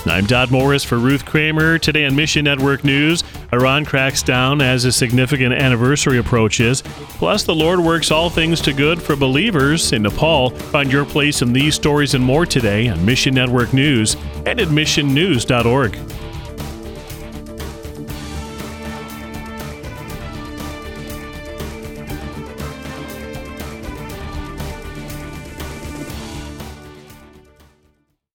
I'm Dodd Morris for Ruth Kramer. Today on Mission Network News, Iran cracks down as a significant anniversary approaches. Plus, the Lord works all things to good for believers in Nepal. Find your place in these stories and more today on Mission Network News and at missionnews.org.